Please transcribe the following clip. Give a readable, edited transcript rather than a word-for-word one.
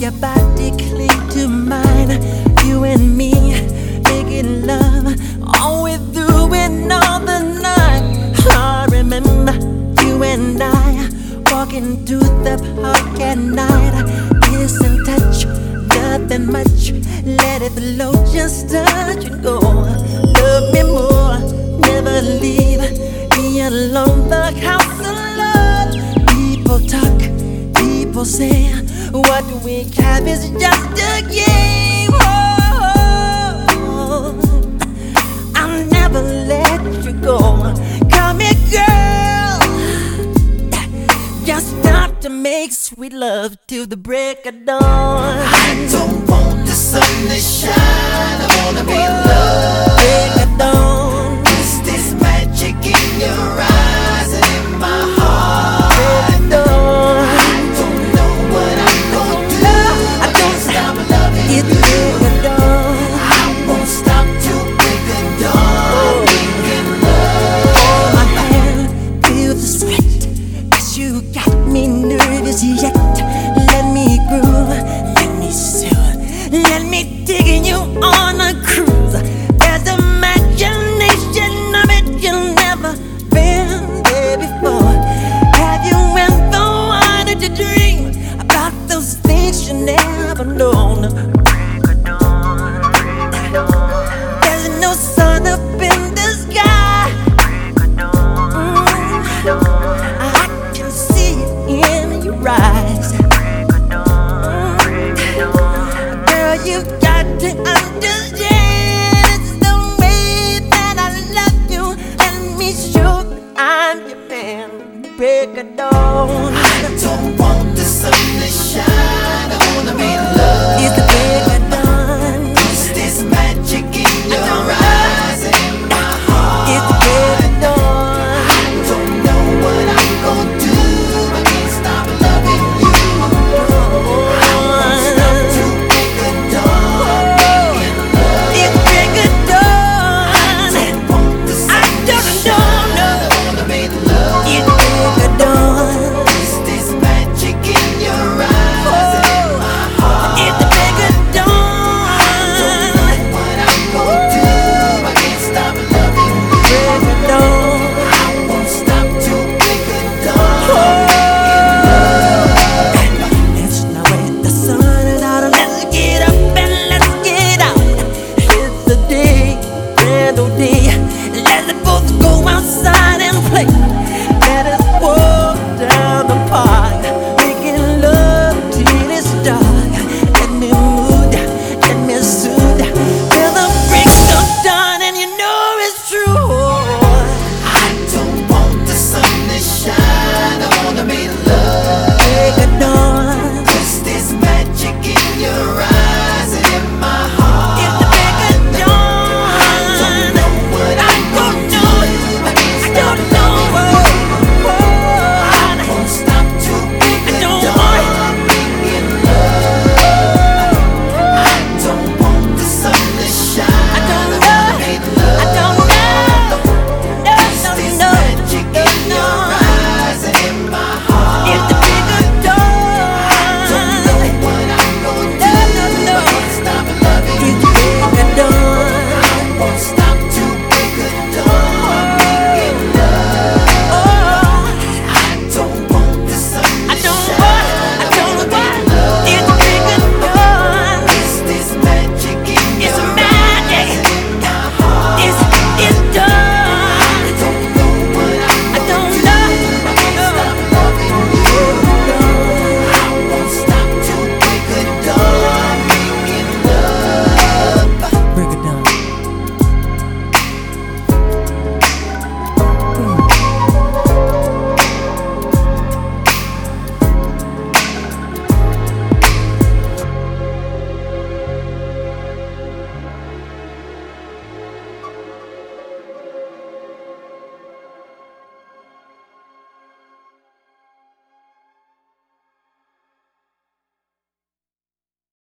your body cling to mine. You and me making love all we doing all the night. I remember you and I walking through the park at night. Kiss and touch, nothing much. Let it flow, just touch and go. Love me more, never leave me alone. The house of love. People talk, people say, what we have is just a game. Oh, I'll never let you go. Come here, girl. Just stop to make sweet love till the break of dawn. I don't want the sun to shine, I wanna be loved. Break of dawn. Is this magic in your eyes and in my heart? Break of dawn. I don't know what I'm gonna do. I can't stop loving It's you. break of dawn. I won't stop till break of dawn. Making love. Hold my hand, feel the sweat, 'cause you got me nervous yet. Let me groove, let me soothe, let me dig in you on a cruise. There's imagination of it you've never been there before. Have you ever wanted to dream about those things you never known? There's no sun up in the sky. I can see it in your eyes. Girl, you got to understand it's the way that I love you. Let me show that I'm your man. Break of dawn. I don't want